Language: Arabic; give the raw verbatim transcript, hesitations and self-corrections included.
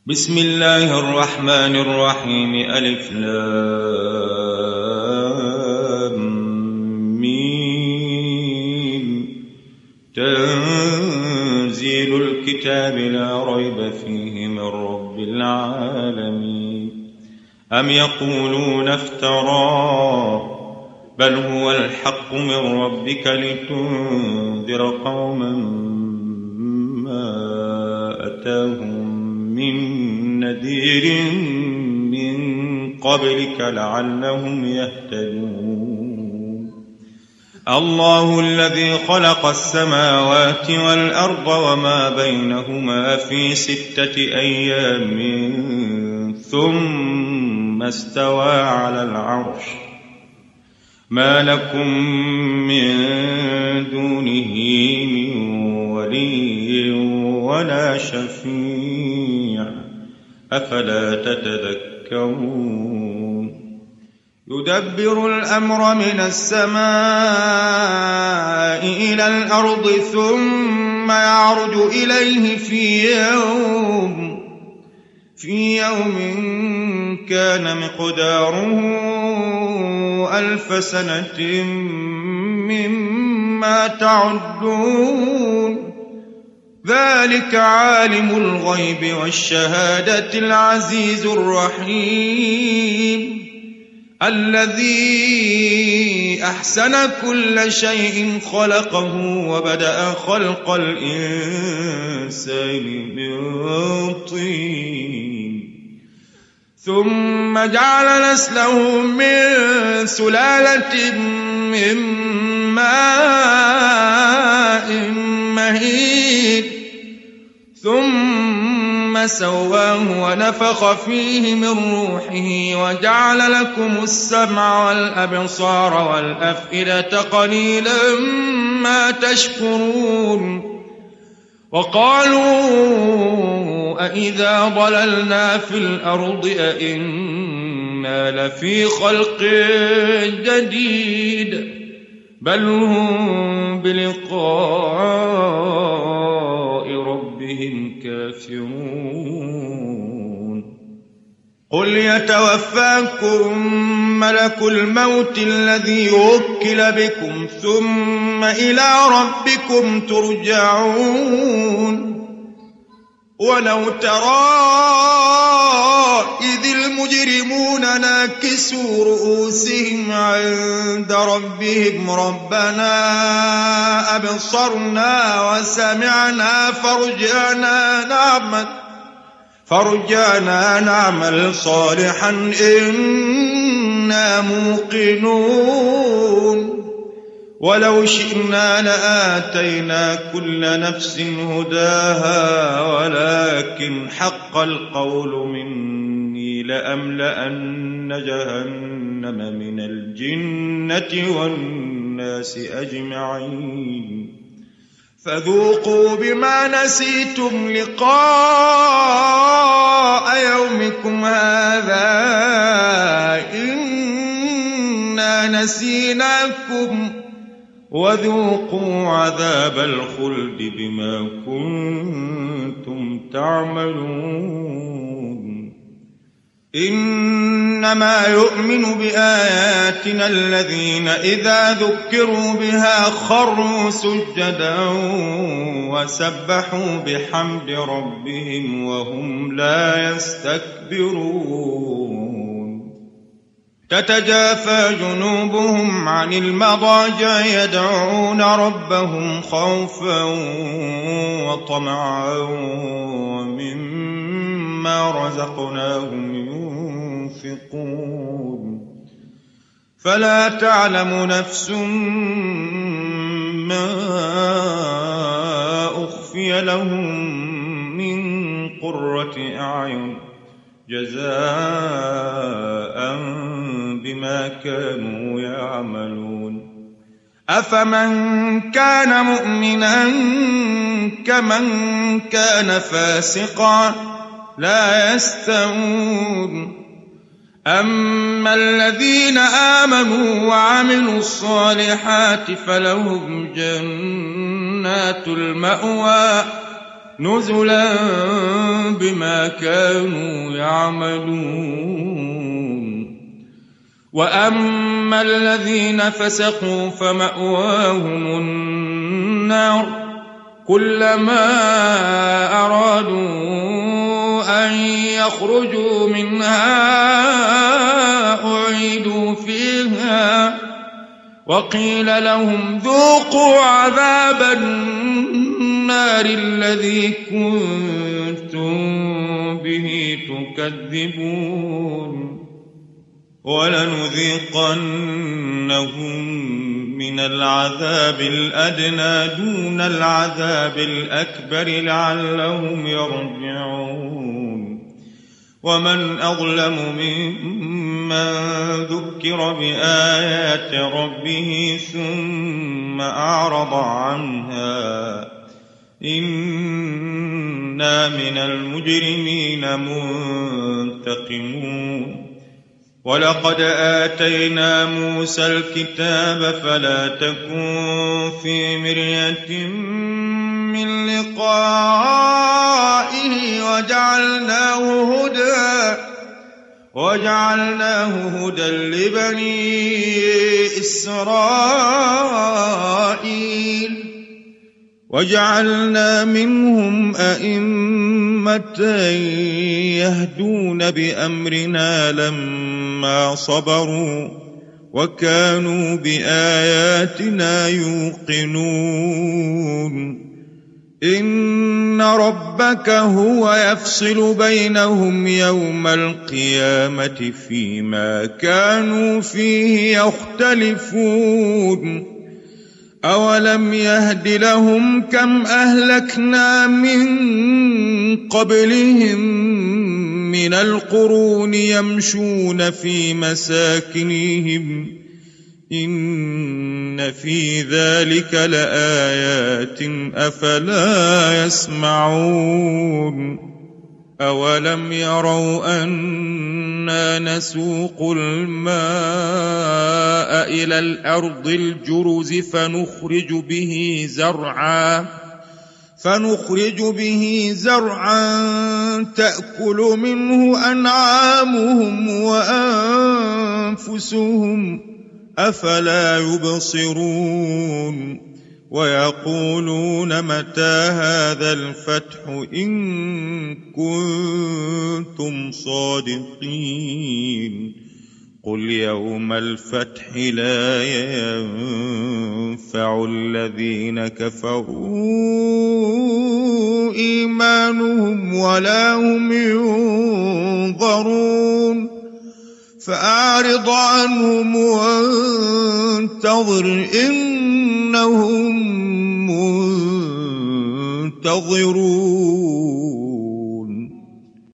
بسم الله الرحمن الرحيم. ألف لام ميم. تنزيل الكتاب لا ريب فيه من رب العالمين. أم يقولون افتراه بل هو الحق من ربك لتنذر قوما ما أتاهم من نذير من قبلك لعلهم يهتدون. الله الذي خلق السماوات والأرض وما بينهما في ستة أيام ثم استوى على العرش. ما لكم من دونه من ولي ولا شفيع أفلا تتذكرون. يدبر الأمر من السماء إلى الأرض ثم يعرج إليه في يوم في يوم كان مقداره ألف سنة مما تعدون. ذلك عالم الغيب والشهادة العزيز الرحيم الذي أحسن كل شيء خلقه وبدأ خلق الإنسان من طين ثم جعل نسله من سلالة من ماء مهين ثم سواه ونفخ فيه من روحه وجعل لكم السمع والأبصار والأفئدة قليلا ما تشكرون. وقالوا أإذا ضللنا في الأرض أإنا لفي خلق جديد بل هم بلقاء ربهم كافرون. قل يتوفاكم ملك الموت الذي وكل بكم ثم إلى ربكم ترجعون. ولو ترى إذ المجرمون ناكسوا رؤوسهم عند ربهم ربنا أبصرنا وسمعنا فرجعنا نعمل فرجعنا نعمل صالحا إنا موقنون. ولو شئنا لآتينا كل نفس هداها ولكن حق القول مني لأملأن جهنم من الجنة والناس أجمعين. فذوقوا بما نسيتم لقاء يومكم هذا إنا نسيناكم وذوقوا عذاب الخلد بما كنتم تعملون. إنما يؤمن بآياتنا الذين إذا ذكروا بها خروا سجدا وسبحوا بحمد ربهم وهم لا يستكبرون. تتجافى جنوبهم عن المضاجع يدعون ربهم خوفا وطمعا ومما رزقناهم ينفقون. فلا تعلم نفس ما أخفي لهم من قرة أعين جزاء بما كانوا يعملون. أفمن كان مؤمنا كمن كان فاسقا لا يستوون. أما الذين آمنوا وعملوا الصالحات فلهم جنات المأوى نزلا بما كانوا يعملون. وأما الذين فسقوا فمأواهم النار كلما أرادوا أن يخرجوا منها أعيدوا فيها وقيل لهم ذوقوا عذاب النار الذي كنتم به تكذبون. ولنذيقنهم من العذاب الأدنى دون العذاب الأكبر لعلهم يرجعون. ومن أظلم ممن ذكر بآيات ربه ثم أعرض عنها إنا من المجرمين منتقمون. ولقد آتينا موسى الكتاب فلا تكن في مرية من لقائه وجعلناه هدى وجعلناه هدى لبني إسرائيل وجعلنا منهم أئمة يهدون بأمرنا لما صبروا وكانوا بآياتنا يوقنون. إن ربك هو يفصل بينهم يوم القيامة فيما كانوا فيه يختلفون. أولم يهد لهم كم أهلكنا من قبلهم من القرون يمشون في مساكنهم إن في ذلك لآيات أفلا يسمعون. أولم يروا أنا نسوق الماء إلى الأرض الجرز فنخرج به زرعا فنخرج به زرعا تأكل منه أنعامهم وأنفسهم أفلا يبصرون. ويقولون متى هذا الفتح إن كنتم صادقين. قل يوم الفتح لا ينفع الذين كفروا إيمانهم ولا هم ينظرون. فأعرض عنهم وانتظر إنهم منتظرون.